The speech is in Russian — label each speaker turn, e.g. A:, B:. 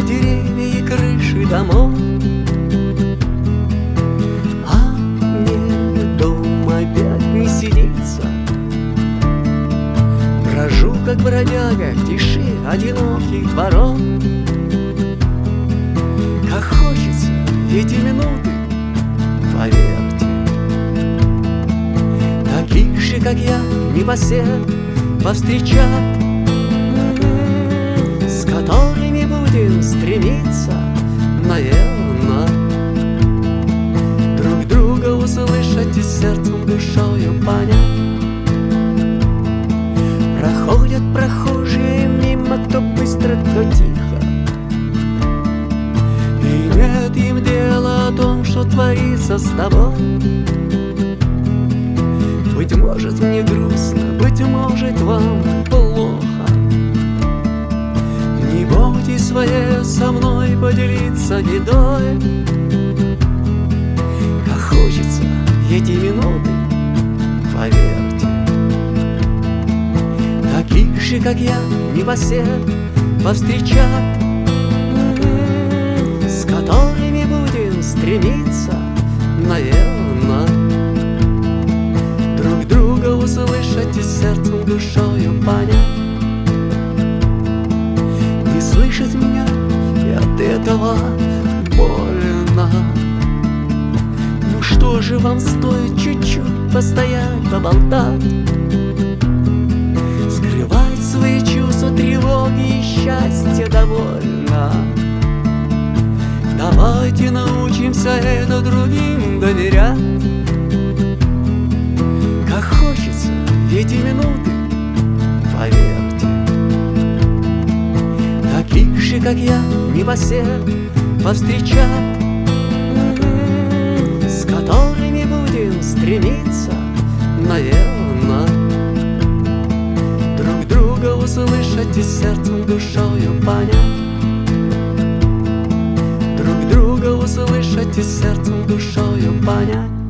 A: деревья и крыши домов. А мне дома опять не сидится. Брожу, как бродяга, в тиши одиноких дворов. Как хочется эти минуты, поверьте, таких же, как я, непосед повстречать, с которыми будем стремиться, наверно, друг друга услышать и сердцем, душою понять. Проходят прохожие мимо, то быстро, то тихо, и нет им дела о том, что творится с тобой. Быть может, мне грустно, быть может, вам плохо. Не бойтесь своей со мной поделиться бедой. Как хочется эти минуты, поверьте, таких же, как я, непосед повстречать, с которыми будем стремиться, наверно, друг друга услышать и сердцем, душою понять. Не слышит меня, и от этого больно. Ну что же вам стоит чуть-чуть постоять, поболтать, скрывать свои чувства, тревоги и счастье довольно. Давайте научимся это другим доверять. Как хочется эти минуты, поверьте, таких же, как я, непосед повстречать, с которыми будем стремиться, наверно, друг друга услышать и сердцем, душою понять. Друг друга услышать и сердцем, душою понять.